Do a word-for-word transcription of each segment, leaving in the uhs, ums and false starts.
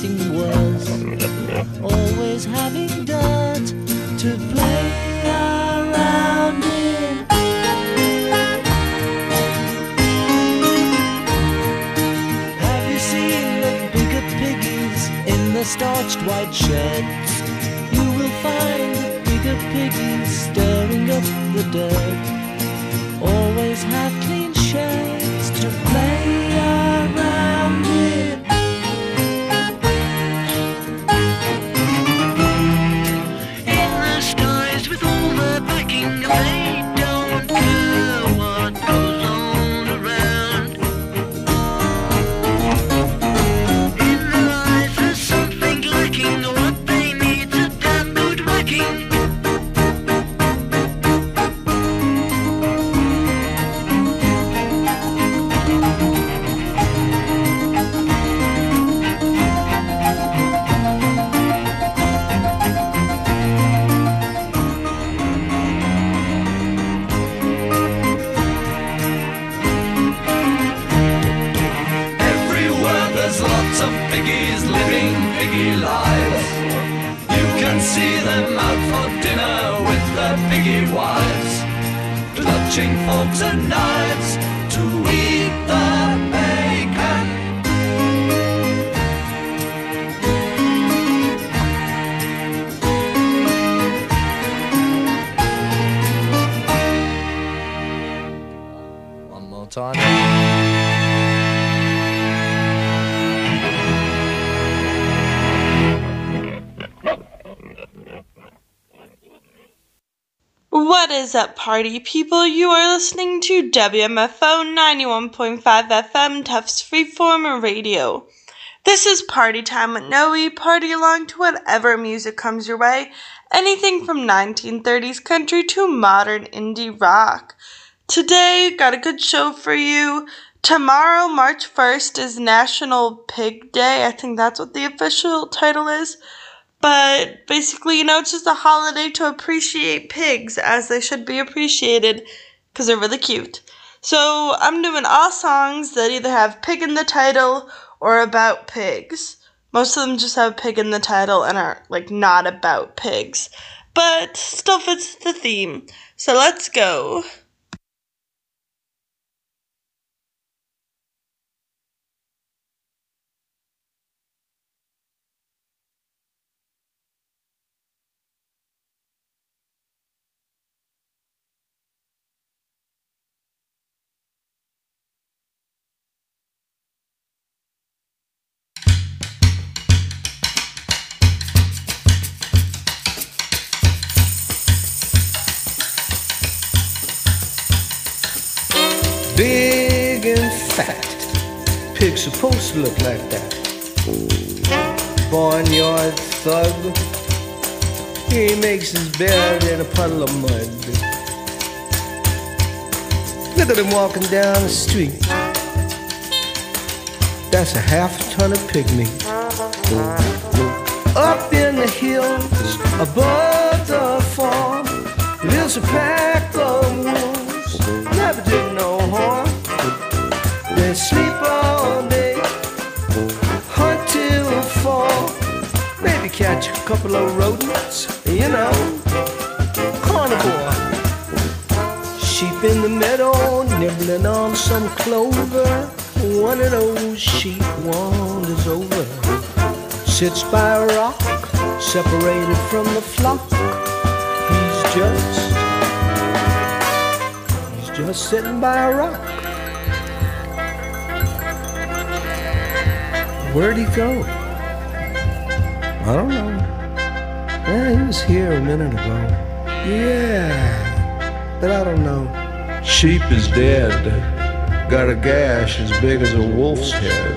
thinking was always having dirt to play around in. Have you seen the bigger piggies in the starched white sheds? You will find the bigger piggies stirring up the dirt. Always have clean sheds to play around in. In the skies with all the packing, they don't care what goes on around. In their eyes there's something lacking, what they need's a damn good whacking. See them out for dinner with their piggy wives, clutching forks and knives to eat the bacon. One more time. What is up, party people? You are listening to W M F O ninety-one point five F M, Tufts Freeform Radio. This is Party Time with Noe. Party along to whatever music comes your way, anything from nineteen thirties country to modern indie rock. Today, got a good show for you. Tomorrow, March first, is National Pig Day. I think that's what the official title is. But basically, you know, it's just a holiday to appreciate pigs as they should be appreciated because they're really cute. So I'm doing all songs that either have pig in the title or about pigs. Most of them just have pig in the title and are, like, not about pigs. But still fits the theme. So let's go. Big and fat, pig's supposed to look like that. Barnyard thug, he makes his bed in a puddle of mud. Look at him walking down the street. That's a half a ton of pig meat. Up in the hills above the farm lives a pack of wolves, never did no harm. They sleep all day, hunt till fall, maybe catch a couple of rodents, you know, carnivore. Sheep in the meadow, nibbling on some clover. One of those sheep wanders over, sits by a rock, separated from the flock. He's just, he's just sitting by a rock. Where'd he go? I don't know. Yeah, he was here a minute ago. Yeah, but I don't know. Sheep is dead. Got a gash as big as a wolf's head.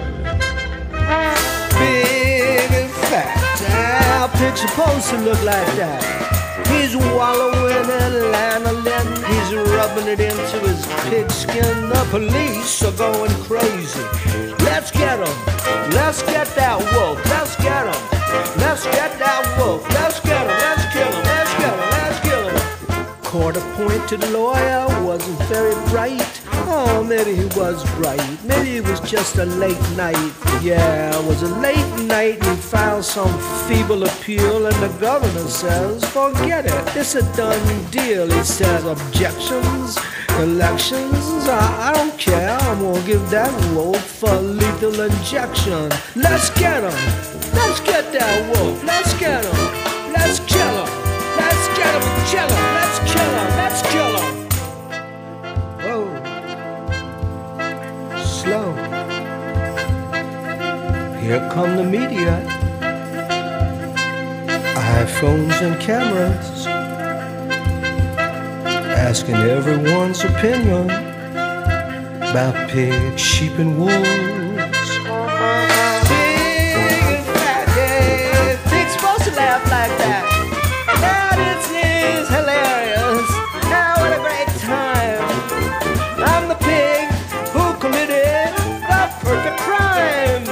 Big and fat, how pig's supposed to look like that? He's wallowing in lanolin, he's rubbing it into his pigskin. The police are going crazy. Let's get him, let's get that wolf, let's get him, let's get that wolf, let's get him, let's kill him, let's get him, let's kill him. court-appointed lawyer wasn't very bright. Oh, maybe he was right. Maybe it was just a late night. Yeah, it was a late night and he filed some feeble appeal and the governor says, forget it. It's a done deal. He says, objections, elections, I, I don't care. I'm gonna give that wolf a lethal injection. Let's get him. Let's get that wolf. Let's get him. Let's kill him. Let's get him and kill him. Let's kill him. Let's kill him. Whoa. Slow. Here come the media. iPhones and cameras, asking everyone's opinion about pigs, sheep, and wolves. Pig and fat, yeah, pig's supposed to laugh like that. Now this is hilarious. Now what a great time. I'm the pig who committed the perfect crime.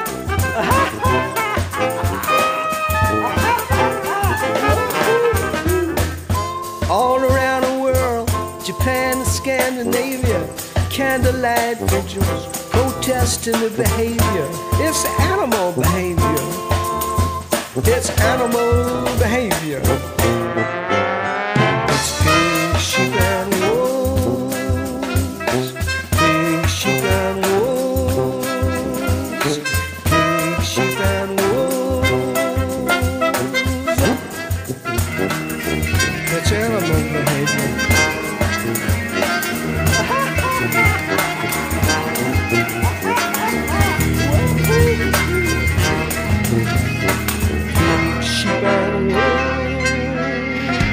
All around the world, Japan and Scandinavia, candlelight vigils, protesting the behavior. It's animal behavior. It's animal behavior. It's pig, sheep, and wolves. Pig, sheep, and wolves. Pig, sheep, and wolves. It's animal behavior. Sheep and wolves.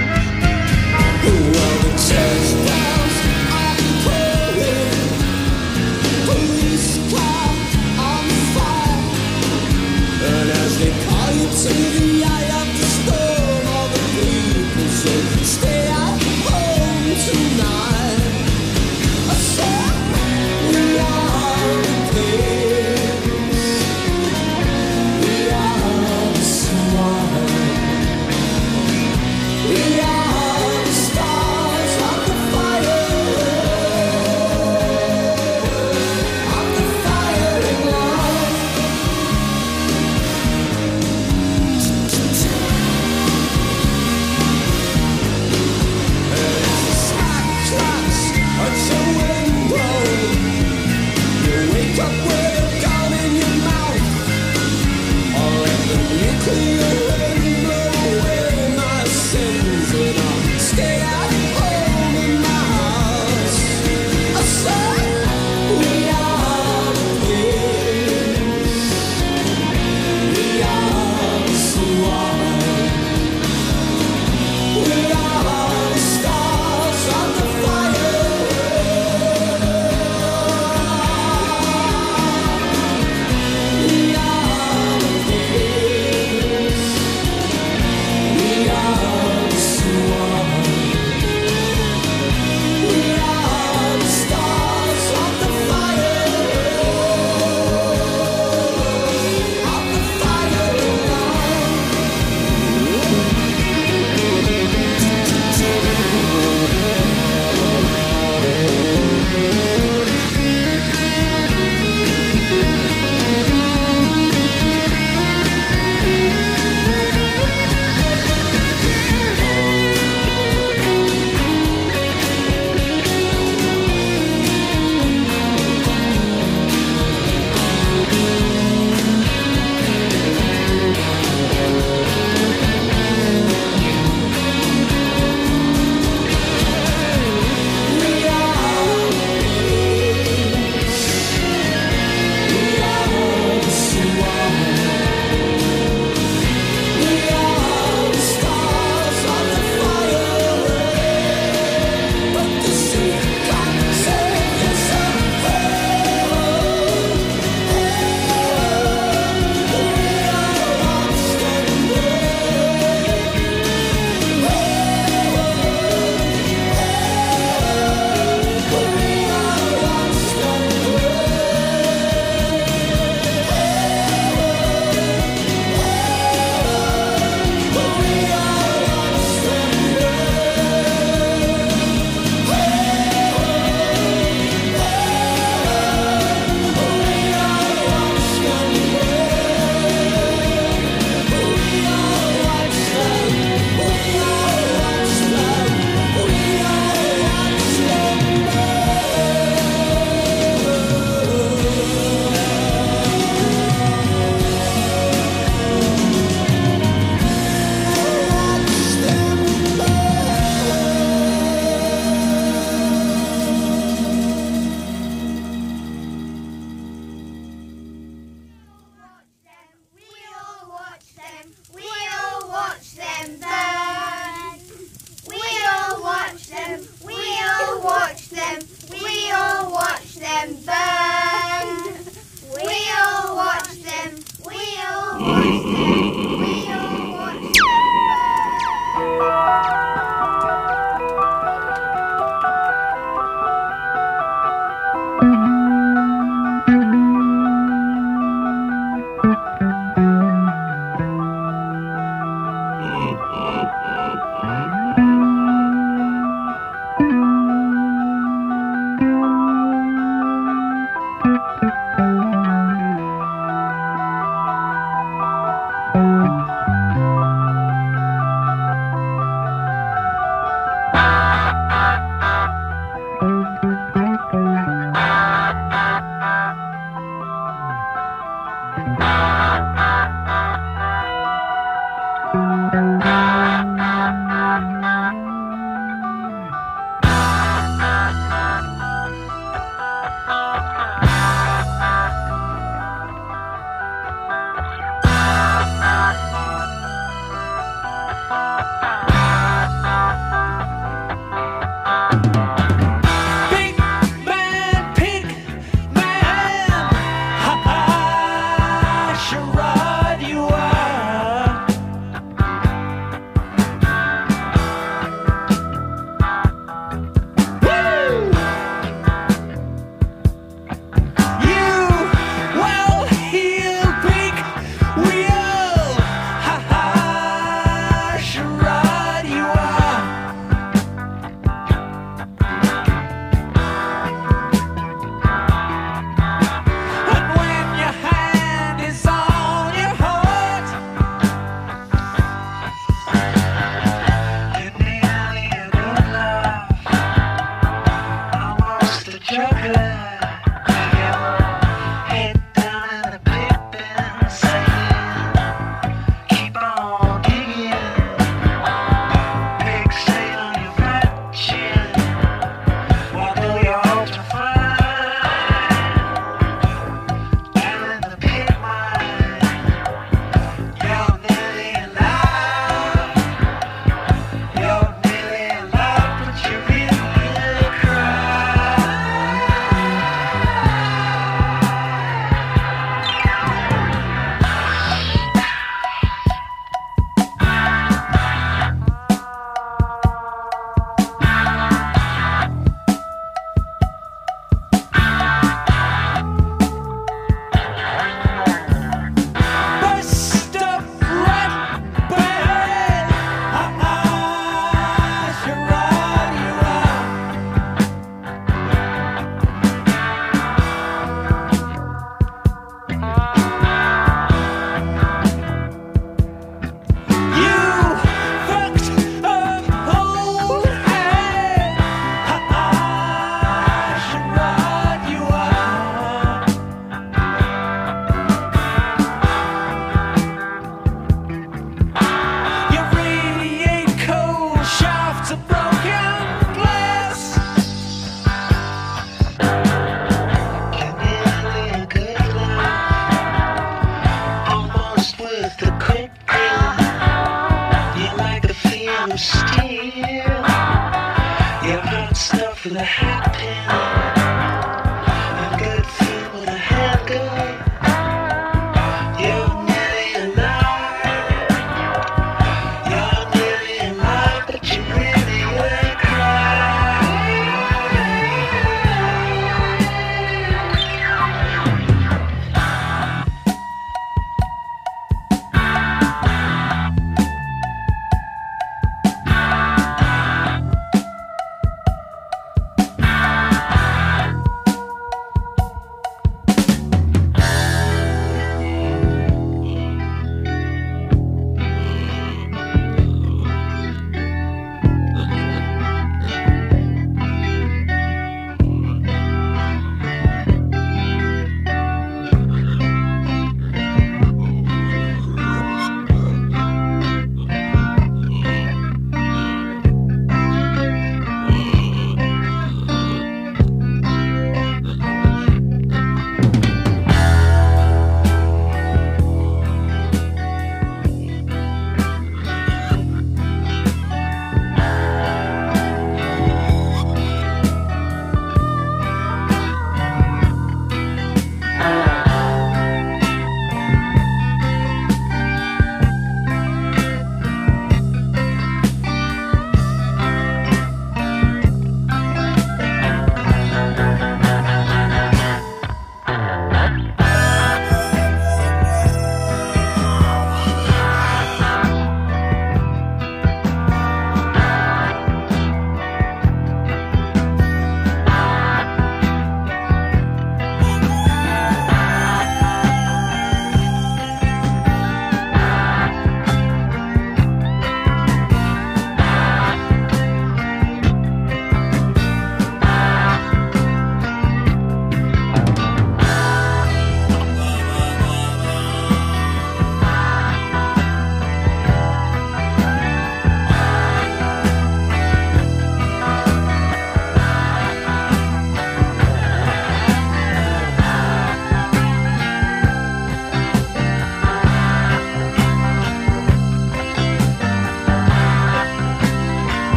the quick grill. You like the feel of steel. Your hot stuff with a hat pin. A good food with a handgun. You're nearly alive. You're nearly alive, but you really will cry.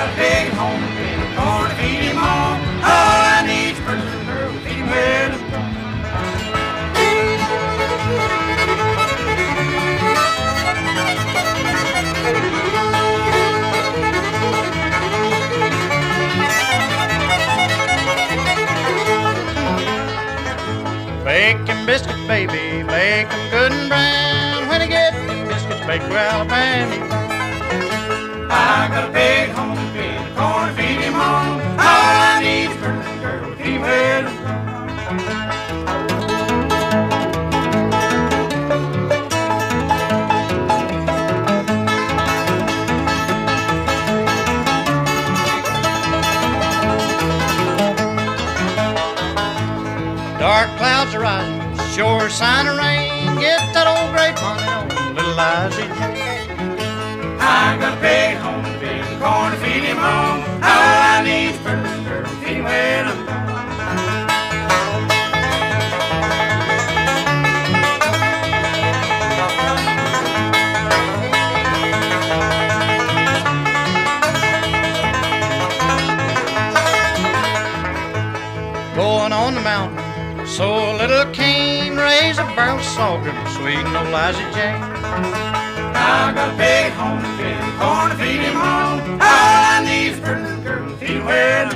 got a big home, big corn to feed him on. All I need is a pretty little girl to feed him well. Bake them biscuits, baby, bake them good and brown. When I get them biscuits baked, well, I'll pan it. I got a big home, big corn to feed him on. All I need is a pretty little girl to feed him well. Dark clouds are rising, sure sign of rain. Get that old grapevine on little Liza Jane. I got a big home, big corn to feed him on. All I need is a pretty little girl to feed him well. Going on the mountain, so a little cane, raise a barrel of sorghum, sweet and old Liza Jane. I got a big home, big corn to feed him on. All I need is a pretty little girl to feed him well.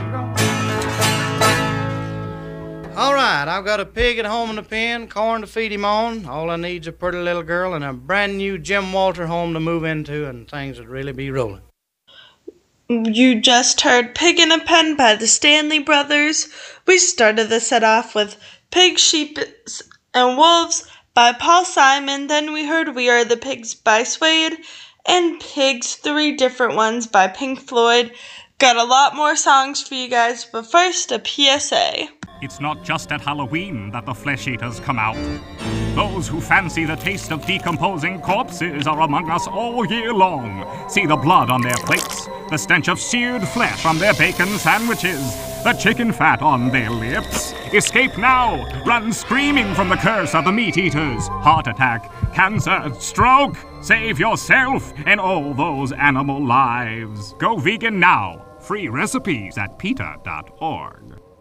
All right, I've got a pig at home in the pen, corn to feed him on. All I need's a pretty little girl and a brand new Jim Walter home to move into, and things would really be rolling. You just heard Pig in a Pen by the Stanley Brothers. We started the set off with Pig, Sheep, and Wolves by Paul Simon. Then we heard We Are the Pigs by Suede and Pigs, Three Different Ones by Pink Floyd. Got a lot more songs for you guys, but first a P S A. It's not just at Halloween that the flesh eaters come out. Those who fancy the taste of decomposing corpses are among us all year long. See the blood on their plates, the stench of seared flesh on their bacon sandwiches, the chicken fat on their lips. Escape now! Run screaming from the curse of the meat eaters. Heart attack, cancer, stroke. Save yourself and all those animal lives. Go vegan now. Free recipes at PETA dot org.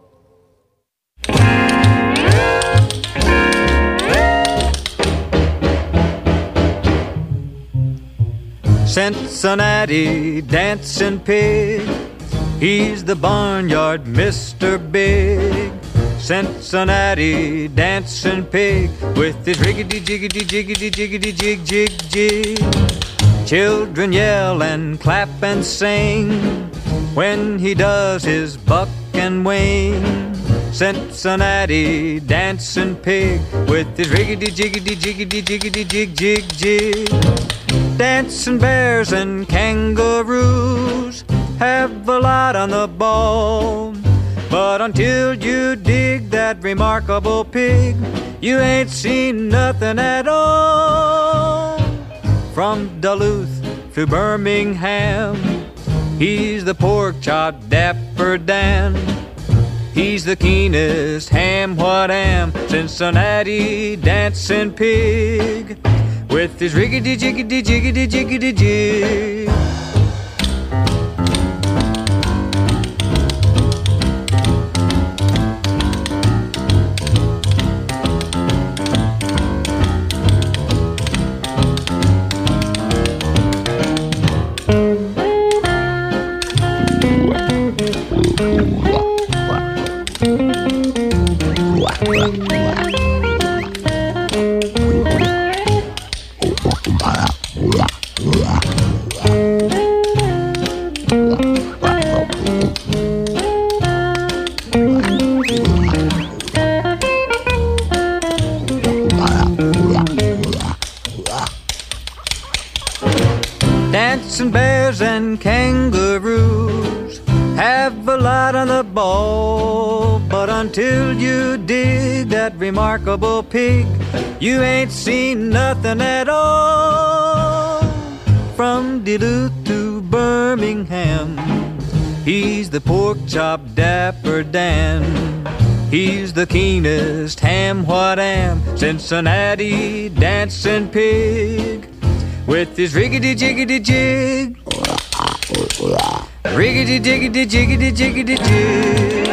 Cincinnati dancing pig, he's the barnyard Mister Big. Cincinnati dancing pig with his riggedy jiggedy jiggedy jiggedy jig jig jig. Children yell and clap and sing when he does his buck and wing. Cincinnati dancing pig with his riggedy jiggedy jiggedy jiggedy jig jig jig. Dancing bears and kangaroos have a lot on the ball, but until you dig that remarkable pig, you ain't seen nothing at all. From Duluth to Birmingham, he's the pork chop Dapper Dan. He's the keenest ham what am, Cincinnati dancing pig with his riggedy jiggedy jiggedy jiggedy jig. Dancing bears and kangaroos have a lot on the ball, but until you dig that remarkable pig, you ain't seen nothing at all. From Duluth to Birmingham, he's the pork chop Dapper Dan. He's the keenest ham what am, Cincinnati dancing pig with his riggedy jiggedy jig. Riggedy diggedy jiggedy jiggedy jig.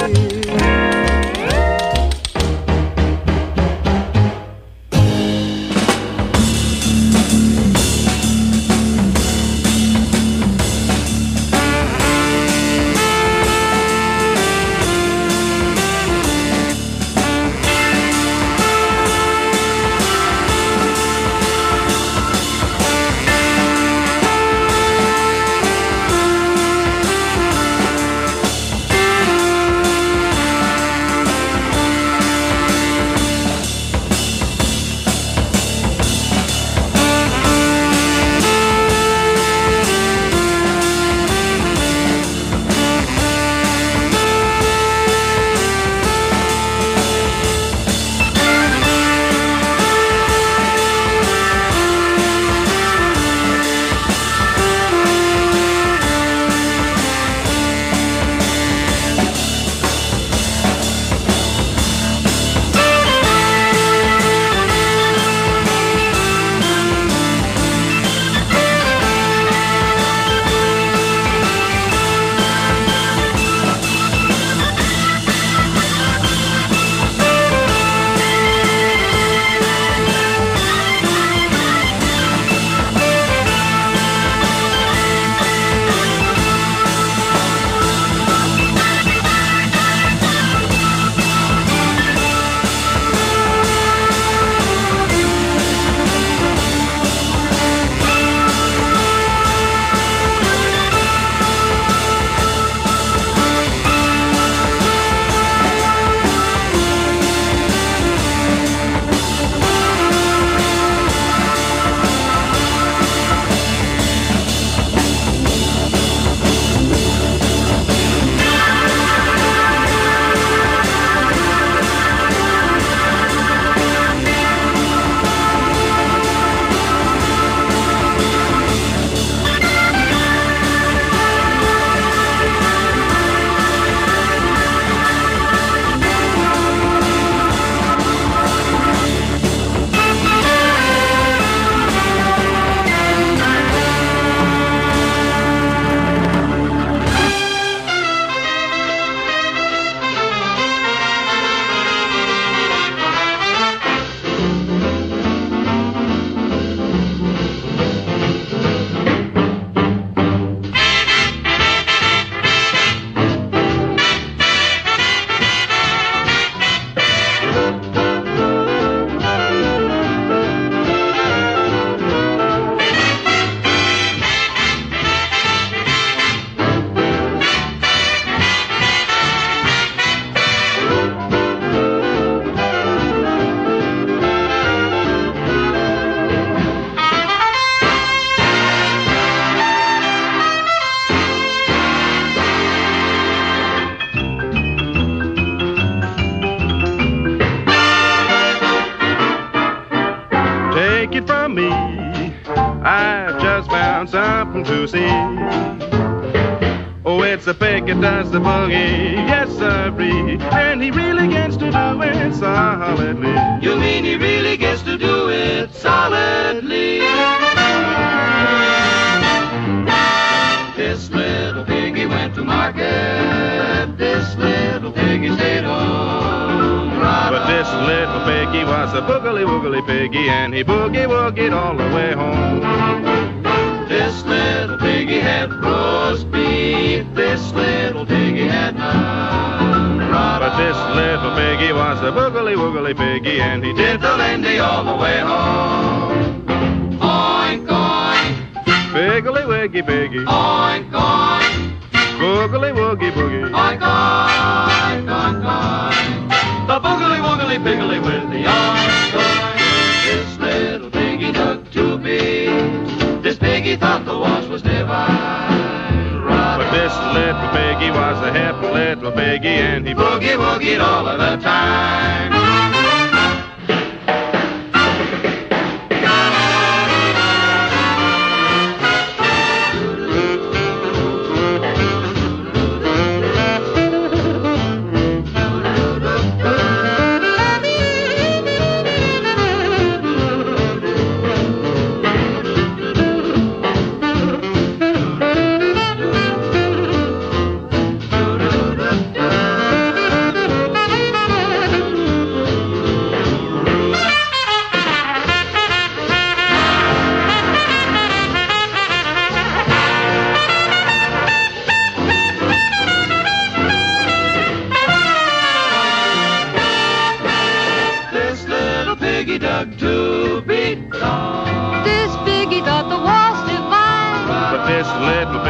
Something to see. Oh, it's a pig that does the boogie, yes sirree, and he really gets to do it solidly. You mean he really gets to do it solidly? This little piggy went to market. This little piggy stayed home. But this little piggy was a boogly woogly piggy, and he boogie woogied all the way home. This little piggy had roast beef. This little piggy had none. But this little piggy was a boogly woogly piggy, and he did the lindy all the way home. Oink, oink. Piggly wiggy piggy. Oink, oink. Boogly woogie boogie. Oink, oink, oink, oink. The boogly woogly piggly with the oink, oink. This little piggy looked too big. This piggy thought the wash was divine. But this little piggy was a hip little piggy, and he boogie woogied all of the time.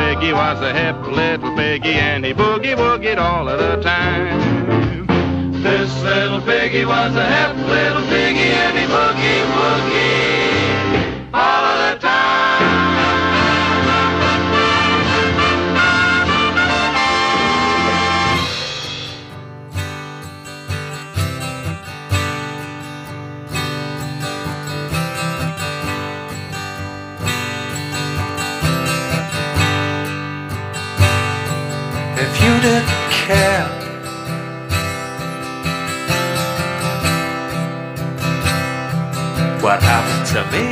piggy was a hip little piggy, and he boogie-woogied all of the time. This little piggy was a hip little piggy, and he boogie-woogied all of the time. If you didn't care, what happened to me?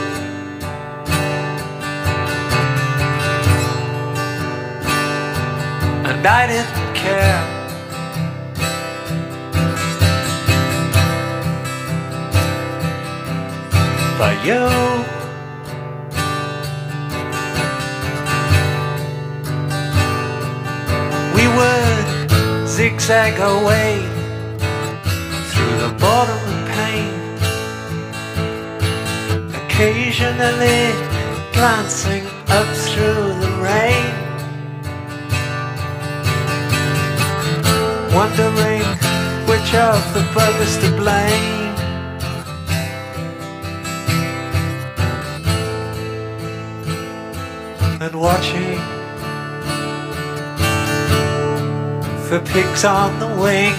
And I didn't care. But you, we would zigzag our way through the bottom of pain, occasionally glancing up through the rain, wondering which of the buggers to blame. And watching for pigs on the wing.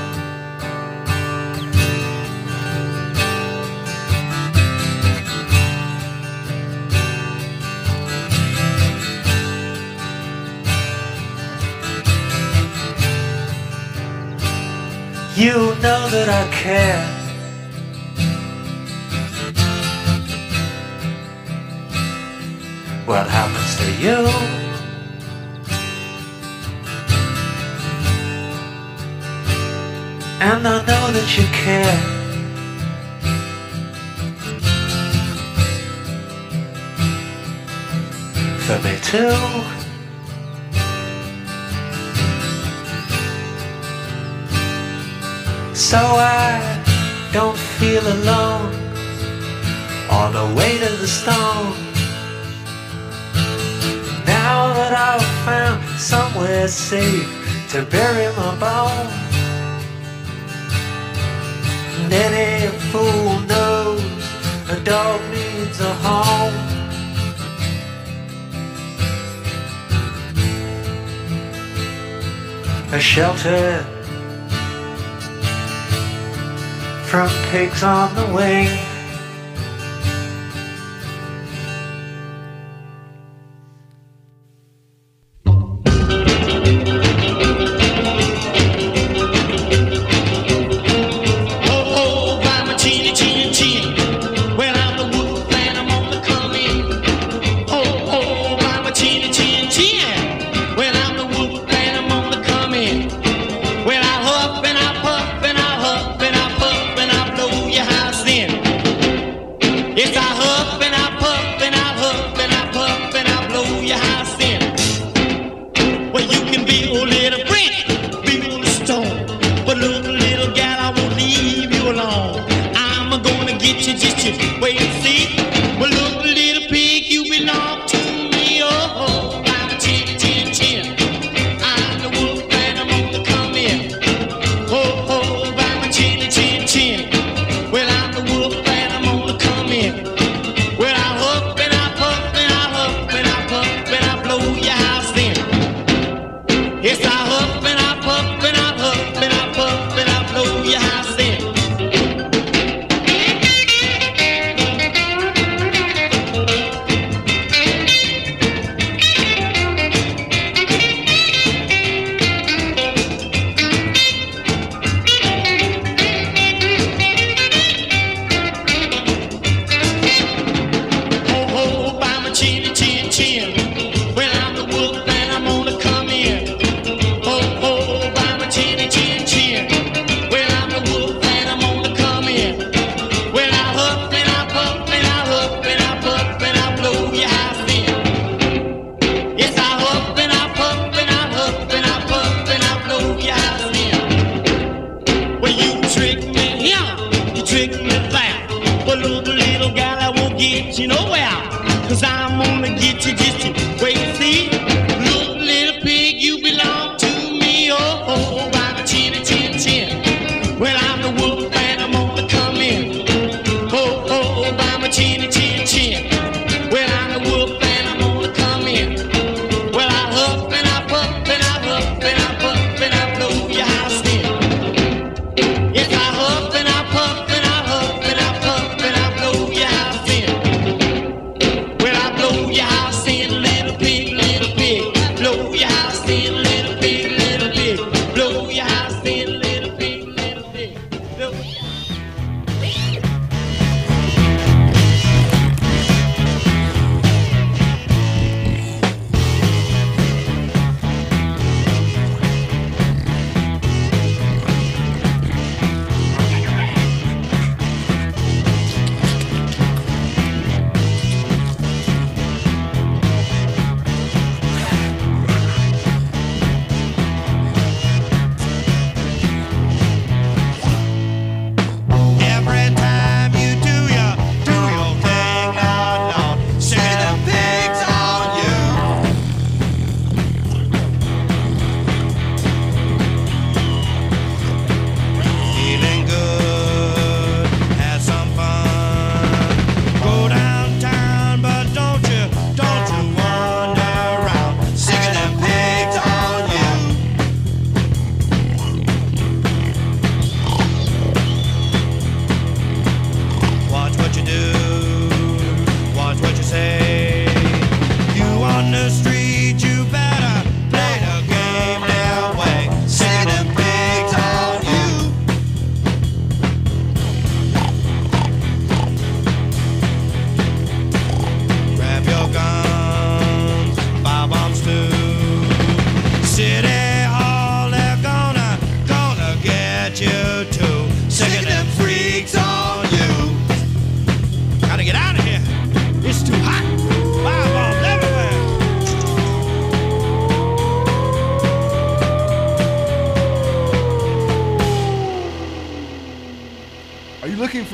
You know that I care. What happens to you? And I know that you care. For me too. So I don't feel alone on the way to the stone. Now that I've found somewhere safe to bury my bones, and any fool knows a dog needs a home. A shelter from pigs on the wing. Well, I'll huff and I'll puff and I'll huff and I'll blow your house in.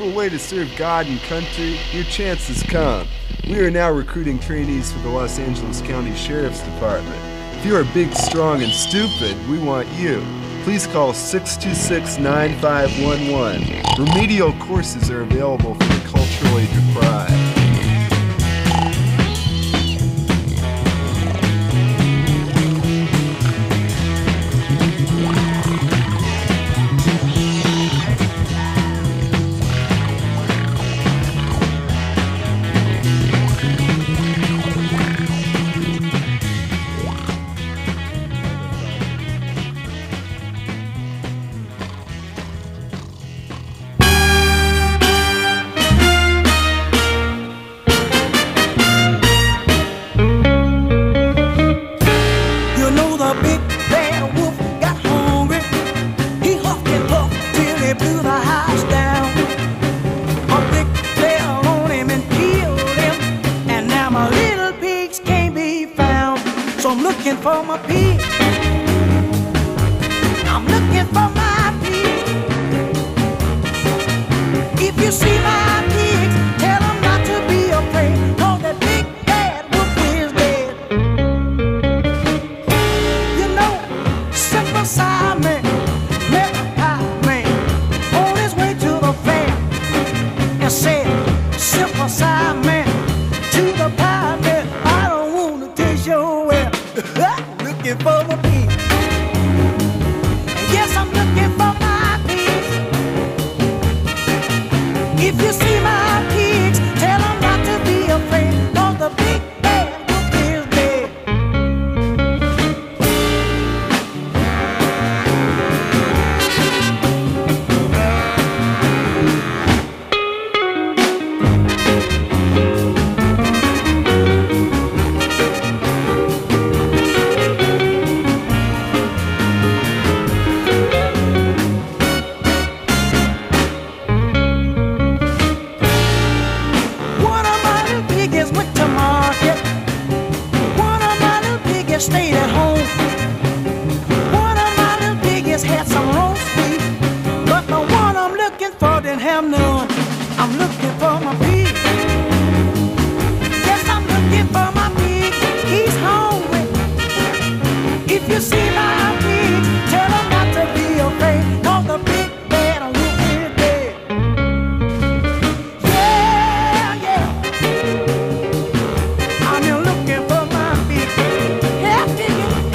peaceful way to serve God and country, your chance has come. We are now recruiting trainees for the Los Angeles County Sheriff's Department. If you are big, strong, and stupid, we want you. Please call six two six, nine five one one. Remedial courses are available for the culturally deprived. For my pig, I'm looking for my pig. If you see my pigs, tell them not to be afraid, 'cause that big bad wolf is dead. You know, Simple Simon met a pie man on his way to the fair and said, Simple Simon to the pie man, I don't want to taste your well. Looking for my pigs. Yes, I'm looking for my pigs. If you see my pigs, tell them not to be afraid, 'cause the big bad wolf is dead. Stayed at home. One of my little piggies had some roast beef, but the one I'm looking for didn't have none. I'm looking for my pig. Yes, I'm looking for my pig. He's hungry. If you see my pig, tell him not to be afraid, 'cause the big bad wolf is dead. Yeah, yeah. I'm looking for my pig. Yeah, piggy.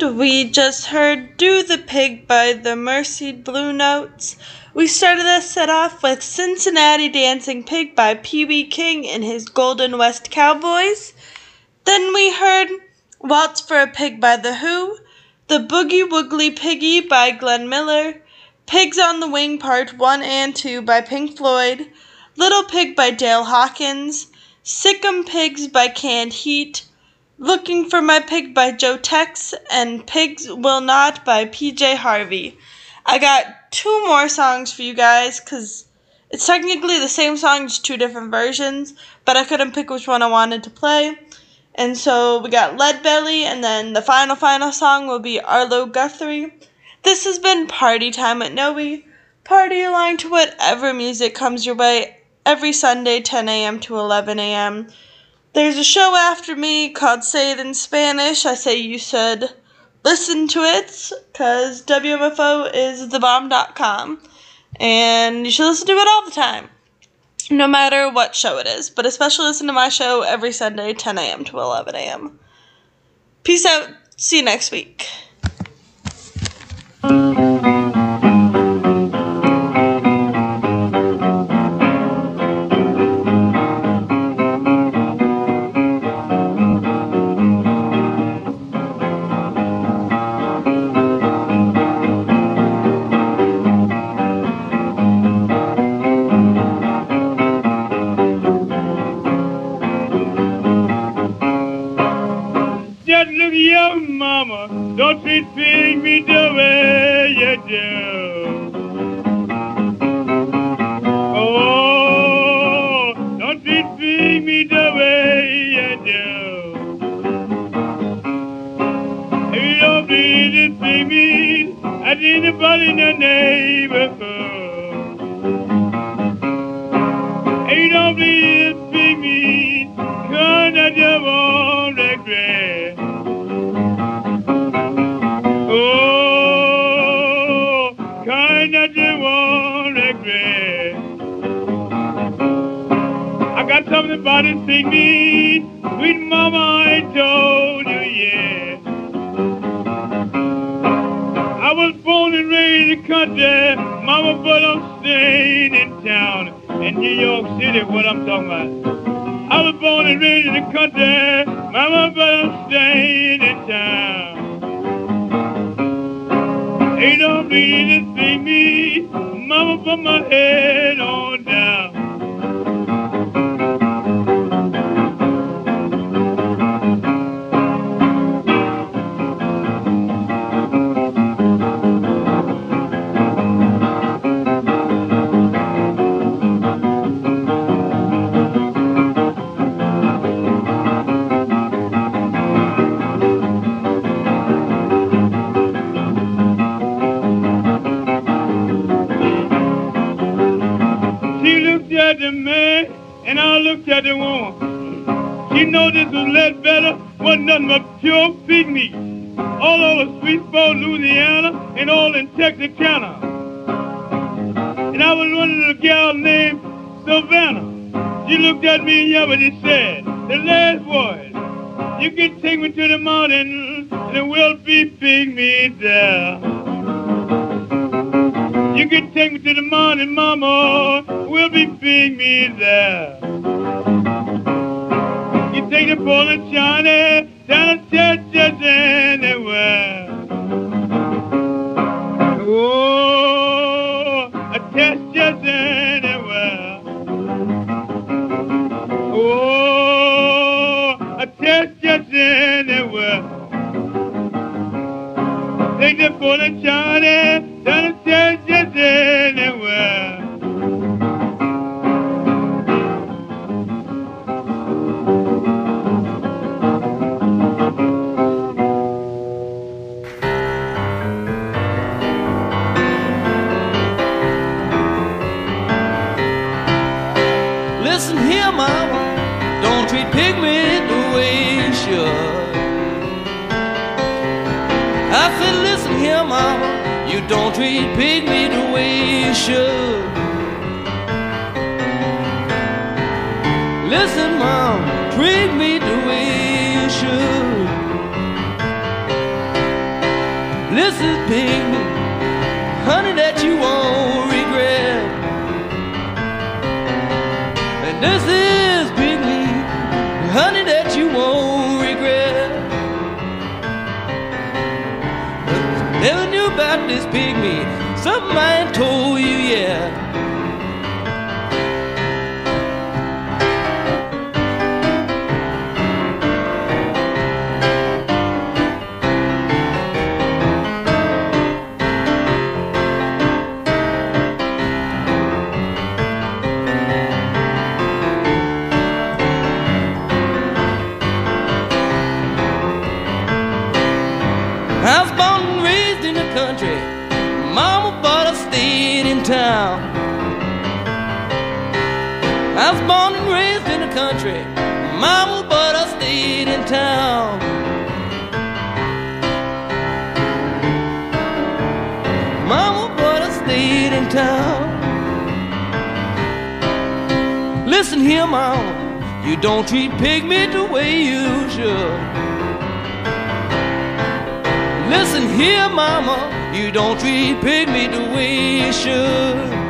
And we just heard Do the Pig by the Mercy Blue Notes. We started this set off with Cincinnati Dancing Pig by Pee Wee King and his Golden West Cowboys. Then we heard Waltz for a Pig by The Who, The Boogie Woogly Piggy by Glenn Miller, Pigs on the Wing Part one and two by Pink Floyd, Little Pig by Dale Hawkins, Sick'em Pigs by Canned Heat, Looking for My Pig by Joe Tex, and Pigs Will Not by P J Harvey. I got two more songs for you guys because it's technically the same song, just two different versions, but I couldn't pick which one I wanted to play. And so we got Lead Belly, and then the final, final song will be Arlo Guthrie. This has been Party Time at Noe. Party along to whatever music comes your way every Sunday, ten a.m. to eleven a.m. There's a show after me called Say It in Spanish. I say you should listen to it because W M F O is the bomb dot com. And you should listen to it all the time, no matter what show it is. But especially listen to my show every Sunday, ten a.m. to eleven a.m. Peace out. See you next week. Don't treat me the way you do. Oh, don't treat me the way you do. If you don't please treat me as anybody in the neighborhood. If you don't please treat me, cause I just won't regret. Oh, kind of you won't regret. I got something about it, sing me, sweet mama, I told you, yeah. I was born and raised in the country, mama, but I'm staying in town, in New York City, what I'm talking about. I was born and raised in the country, mama, but I'm staying in town. Ain't no bleeding to see me, mama, put my head on down. The man and I looked at the woman. She know this was Lead Better, wasn't nothing but pure pig meat. All over Sweetsport, Louisiana, and all in Texarkana. And I was running a gal named Savannah. She looked at me and yelled and said, the last word, you can take me to the mountain and there will be pig meat there. You can take me to the mountain, mama, we'll be pig meat there. You take the ball and Johnny down to churches anywhere. Oh, a test just anywhere. Oh, a test just anywhere. Take the ball and Johnny down to churches anywhere. Listen here, mama, don't treat pig meat the way you should. I said, listen here, mama, you don't treat pig meat the way you should. Listen, mama, treat me the way you should. This is pygmy, honey, that you won't regret. And this is pygmy, honey, that you won't regret. Never knew about this pygmy, something I ain't told you yet. I was born and raised in the country. Mama bought a stayed in town. I was born and raised in the country. Mama bought a stayed in town. Mama bought a stayed in town. Listen here, Mama, you don't treat pygmy the way you should. Listen here, Mama, you don't treat pygmy the way you should.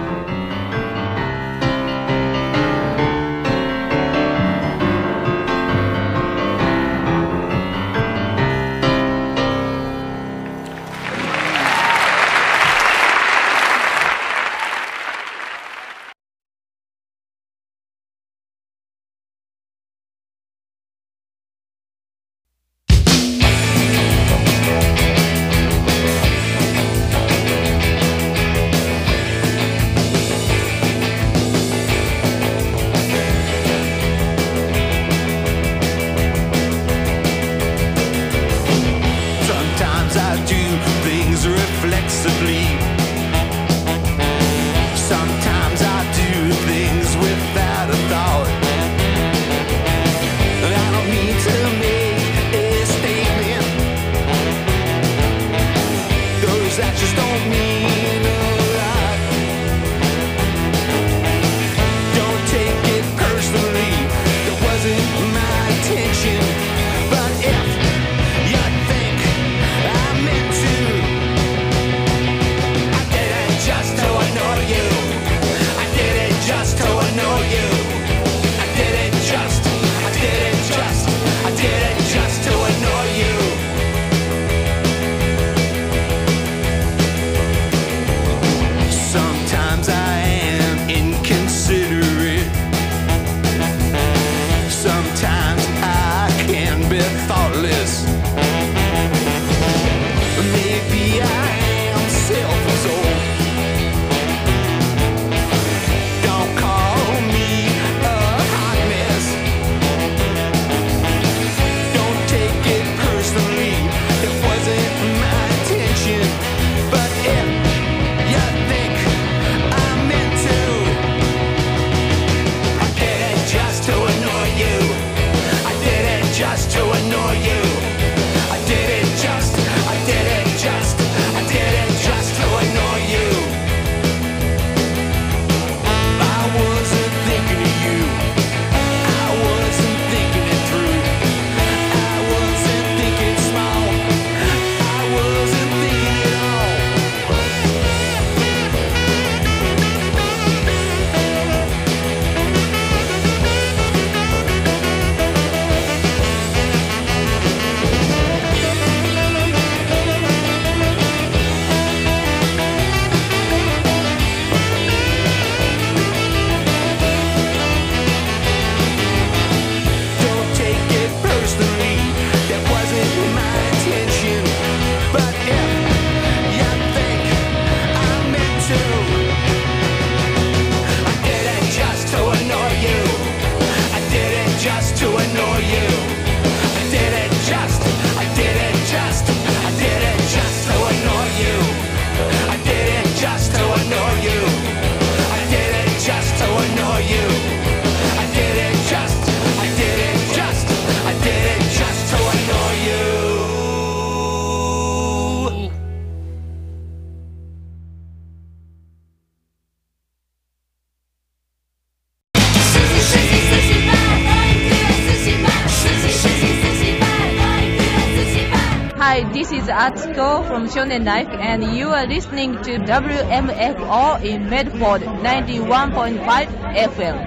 is Atsuko from Shonen Life, and you are listening to W M F O in Medford ninety-one point five F M.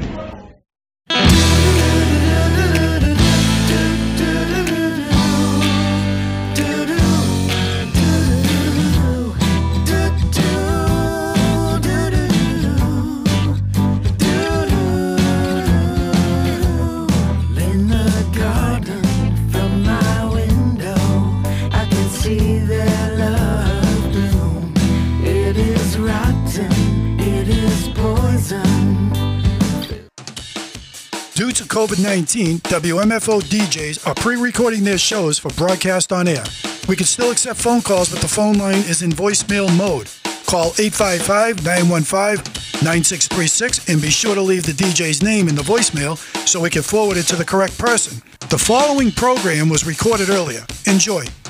Due to COVID nineteen, W M F O D Js are pre-recording their shows for broadcast on air. We can still accept phone calls, but the phone line is in voicemail mode. Call eight five five, nine one five, nine six three six and be sure to leave the D J's name in the voicemail so we can forward it to the correct person. The following program was recorded earlier. Enjoy.